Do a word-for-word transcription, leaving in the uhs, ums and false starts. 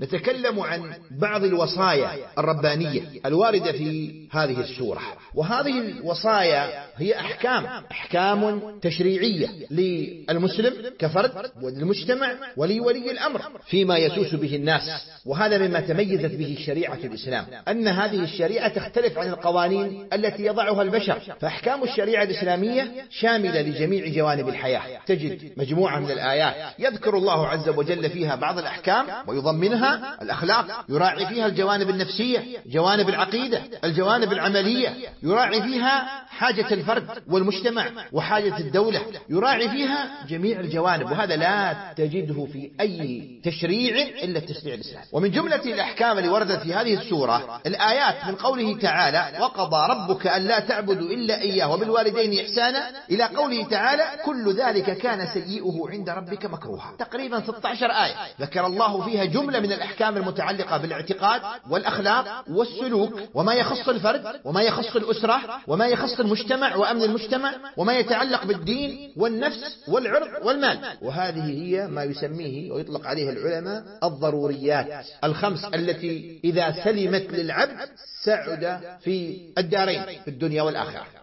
نتكلم عن بعض الوصايا الربانية الواردة في هذه السورة. وهذه الوصايا هي أحكام أحكام تشريعية للمسلم كفرد وللمجتمع ولولي الأمر فيما يسوس به الناس. وهذا مما تميزت به شريعة الإسلام، أن هذه الشريعة تختلف عن القوانين التي يضعها البشر. فأحكام الشريعة الإسلامية شاملة لجميع جوانب الحياة. تجد مجموعة من الآيات يذكر الله عز وجل فيها بعض الأحكام ويضمنها الأخلاق، يراعي فيها الجوانب النفسية، جوانب العقيدة، الجوانب العملية، يراعي فيها حاجة الفرد والمجتمع وحاجة الدولة، يراعي فيها جميع الجوانب. وهذا لا تجده في أي تشريع إلا التشريع الإسلامي. ومن جملة الأحكام اللي وردت في هذه السورة الآيات من قوله تعالى: وقضى ربك ألا تعبدوا إلا إياه وبالوالدين إحسانا، إلى قوله تعالى: كل ذلك كان سيئه عند ربك مكروها. تقريبا ستة عشر آية ذكر الله فيها جملة من الأحكام المتعلقة بالاعتقاد والأخلاق والسلوك، وما يخص الفرد وما يخص الأسرة وما يخص المجتمع وأمن المجتمع وما يتعلق بالدين والنفس والعرض والمال. وهذه هي ما يسميه ويطلق عليه العلماء الضروريات الخمس التي إذا سلمت للعبد سعد في الدارين في الدنيا والآخرة.